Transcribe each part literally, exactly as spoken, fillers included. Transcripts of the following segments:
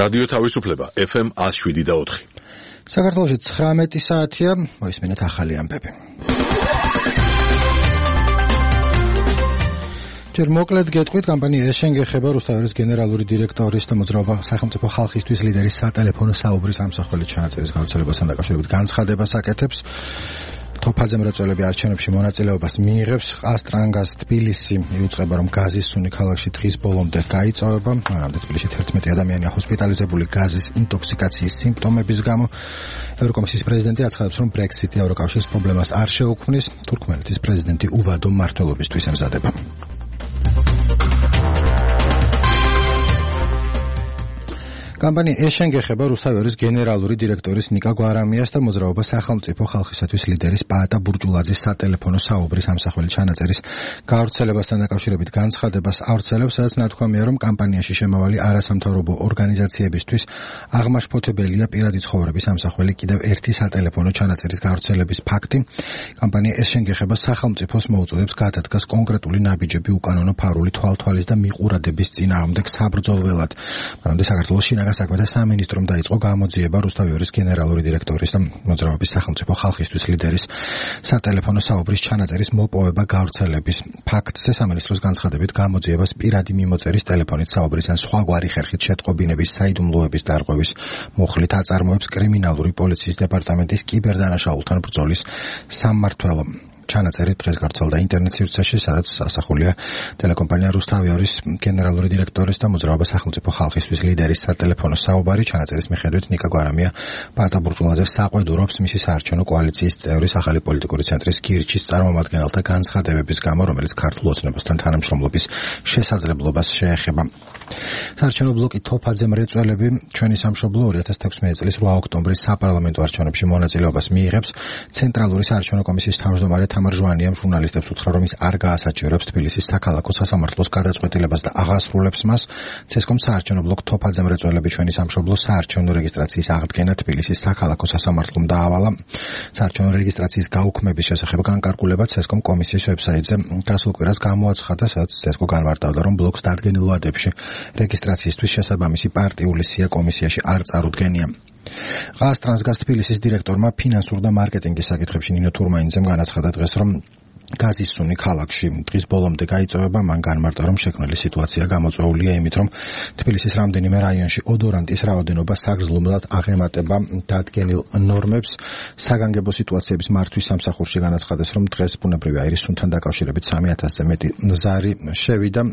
რადიო თავისუფლება ეფ ემ one oh seven point four. საქართველოში ცხრამეტი საათია, მოისმინეთ ახალი ამბები. ჯერ მოკლედ გეტყვით, კომპანია ეშენ გეხება რუსთავის გენერალური დირექტორის და მოძრაობა სახელმწიფო ხალხისთვის ლიდერის სატელეფონო საუბრის ამსახველი ჩანაწერის გავრცელებასთან დაკავშირებით განცხადებას აკეთებს. თოფაძე მრეწველები არჩევნებში მონაწილეობას მიიღებს. ასტრანგას თბილისი იუწყება, რომ გაზის სუნი ქალაქში დღის ბოლომდე გაიწოვება. მანამდე თბილისში თერთმეტი ადამიანია ჰოსპიტალიზებული გაზის ინტოქსიკაციის სიმპტომების გამო. ევროკომისიის პრეზიდენტი აცხადებს, რომ ბრექსიტი ევროკავშირის პრობლემას არ შეუქმნის. თურქმენეთის პრეზიდენტი უვადო მმართველობისთვის ემზადება. კომპანია ეშენ გეხება რუსთავის გენერალური დირექტორის ნიკა გვარამიას და მოძრაობა სახელმწიფო ხალხისათვის ლიდერის პაატა ბურჯულაძის სატელეფონო საუბრის ამსახველი ჩანაწერის გავრცელებასთან დაკავშირებით განცხადებას ავრცელებს, სადაც ნათქვამია, რომ კომპანიაში შემავალი არასამთავრობო ორგანიზაციებისთვის აღმაშფოთებელია პირადი ცხოვრების ამსახველი კიდევ ერთი სატელეფონო ჩანაწერის გავრცელების ფაქტი. კომპანია ეშენ გეხება სახელმწიფოს მოუწოდებს გადადგას კონკრეტული ნაბიჯები უკანონო ფარული თვალთვალის და მიყურადების წინააღმდეგ საბრძოლველად. მანამდე საქართველოს შინაგან საქმეთა სამინისტრომ დაიწყო გამოძიება რუსთავის გენერალური დირექტორის და მოძრაობის სახელმწიფო ხალხისთვის ლიდერის სატელეფონო საუბრის ჩანაწერის მოპოვება გავრცელების ფაქტზე. სამინისტროს განცხადებით გამოძიებას პირადი მიმოწერის ტელეფონით საუბრის ან სხვაგვარი ხერხით შეტყობინების საიდუმლოების დარღვევის მუხლით აწარმოებს კრიმინალური პოლიციის დეპარტამენტის კიბერდანაშაულთან ბრძოლის სამმართველო. ჩანაწერი დღეს გავრცელდა ინტერნეტ სივრცეში, სადაც ასახულია ტელეკომპანია რუსთავის გენერალური დირექტორის და მოძრაობა სახელმწიფო ხალხისთვის ლიდერის სატელეფონო საუბარი. ჩანაწერის მიხედვით ნიკა გვარამია პაატა ბურჯულაძეს საყვედურობს მისი საარჩევნო კოალიციის წევრის ახალი პოლიტიკური ცენტრის გირჩის წარმომადგენელთა განცხადებების გამო, რომელიც ქართულ ოცნებასთან თანამშრომლობის შესაძლებლობას შეეხება. საარჩევნო ბლოკი თოფაძე მრეწველები ჩვენი სამშობლო ორი ათას თექვსმეტი წლის რვა ოქტომბრის საპარლამენტო არჩევნებში მონაწილეობას მიიღებს. ცენტრალური საარჩევნო კომისიის თავმჯდომარე თამარ ჟვანიამ ჟურნალისტებს უთხრა, რომ ის არ გაასაჩივრებს თბილისის საქალაქო სასამართლოს გადაწყვეტილებას და აღასრულებს მას. ცესკომ საარჩევნო ბლოკ თოფაძე მრეწველები ჩვენი სამშობლო საარჩევნო რეგისტრაციის აღდგენა თბილისის საქალაქო სასამართლომ დაავალა. საარჩევნო რეგისტრაციის გაუქმების შესახებ განკარგულება ცესკომ კომისიის ვებსაიტზე გასულ კვირას გამოაცხადა, სადაც ცესკო განმარტავდა, რომ ბლოკს დადგენილ ვადებში რეგისტრაციისთვის შესაბამისი პარტიული სია კომისიაში არ წარუდგენია. ყაზტრანსგაზ თბილისის დირექტორმა ფინანსურ და მარკეტინგის საკითხებში ნინო თურმაინძემ განაცხადა დღეს, რომ გაზის სუნი ქალაქში დღის ბოლომდე გაიწოვება. მან განმარტა, რომ შექმნილი სიტუაცია გამოწვეულია იმით, რომ თბილისის რამდენიმე რაიონში ოდორანტის რაოდენობა საგრძნობლად აღემატება დადგენილ ნორმებს. საგანგებო სიტუაციების მართვის სამსახურში განაცხადეს, რომ დღეს ბუნებრივი აირის სუნთან დაკავშირებით სამი ათასზე მეტი ზარი შევიდა.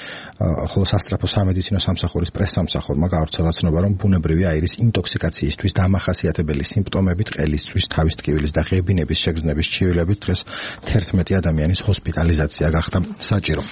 ხოლო სასწრაფო სამედიცინო სამსახურის პრესსამსახურმა გავრცელა ცნობა, რომ ბუნებრივი აირის ინტოქსიკაციისთვის დამახასიათებელი სიმპტომებით ყელისთვის, თავის ტკივილის და ღებინების შეგრძნების ჩივილებით დღეს თერთმეტი ადამიანის ჰოსპიტალიზაცია გახდა საჭირო.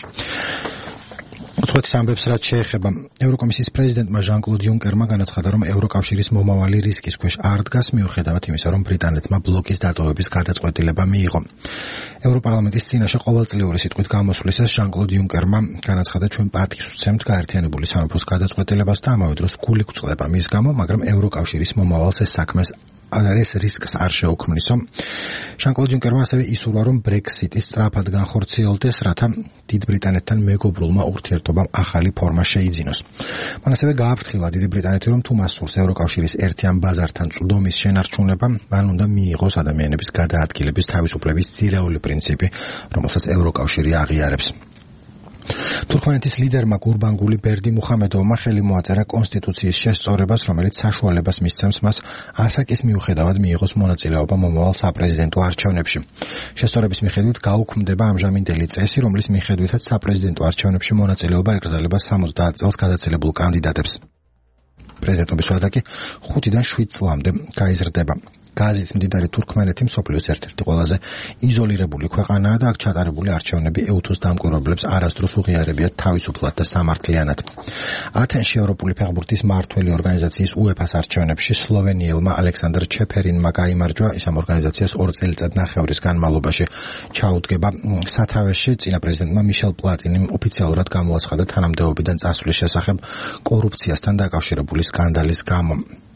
უცხოეთის ამბებს რაც შეეხება, ევროკომისიის პრეზიდენტმა ჟან-კლოდ იუნკერმა განაცხადა, რომ ევროკავშირის მომავალი რისკის ქვეშ არ დგას, მიუხედავად იმისა, რომ ბრიტანეთმა ბლოკის დატოვების გადაწყვეტილება მიიღო. ევროპარლამენტის წინაშე ყოველწლიური სიტყვით გამოსვლისას ჟან-კლოდ იუნკერმა განაცხადა, ჩვენ პატივს ვცემთ გაერთიანებული სამეფოს გადაწყვეტილებას და ამავე დროს გული გვწყდება მის გამო, მაგრამ ევროკავშირის მომავალს ეს საქმეს ეს რისკს არ შეუქმნისო. ჟან-კლოდ იუნკერმა ასევე ისურვა, რომ ბრექსიტი სწრაფად განხორციელდეს, რათა დიდ ბრიტანეთთან მეგობრულმა ურთიერთობამ ახალი ფორმა შეიძინოს. მან ასევე გააფრთხილა დიდი ბრიტანეთი, რომ თუ მას სურს ევროკავშირის ერთიან ბაზართან წვდომის შენარჩუნება, მან უნდა მიიღოს ადამიანების გადაადგილების თავისუფლების ძირეული პრინციპი, რომელსაც ევროკავშირი აღიარებს. თურქმენეთის ლიდერმა გურბანგული ბერდი მუხამედოვმა ხელი მოაწერა კონსტიტუციის შესწორებას, რომელიც საშუალებას მისცემს მას ასაკის მიუხედავად მიიღოს მონაწილეობა მომავალ საპრეზიდენტო არჩევნებში. შესწორების მიხედვით გაუქმდება ამჟამინდელი წესი, რომლის მიხედვითაც საპრეზიდენტო არჩევნებში მონაწილეობა ეკრძალება სამოცდაათ წელს გადაცელებულ კანდიდატებს. პრეზიდენტობის ვადა კი ხუთიდან შვიდ წლამდე გაიზრდება. გაზით მდიდარი თურქმენეთი მსოფლიოს ერთ-ერთი ყველაზე იზოლირებული ქვეყანაა და აქ ჩატარებული არჩევნები ეუთოს დამკვირვებლებს არასდროს უღიარებიათ თავისუფლად და სამართლიანად. ათენში ევროპული ფეხბურთის მმართველი ორგანიზაციის უეფას არჩევნებში სლოვენიელმა ალექსანდრ ჩეფერინმა გაიმარჯვა. ის ამ ორგანიზაციას ორ წელიწადნახევრის განმავლობაში ჩაუდგება სათავეში. წინა პრეზიდენტმა მიშელ პლატინიმ ოფიციალურად გამოაცხადა თანამდებობიდან წასვლის შესახებ კორუფციასთან დაკავშირებული სკანდალის გამო.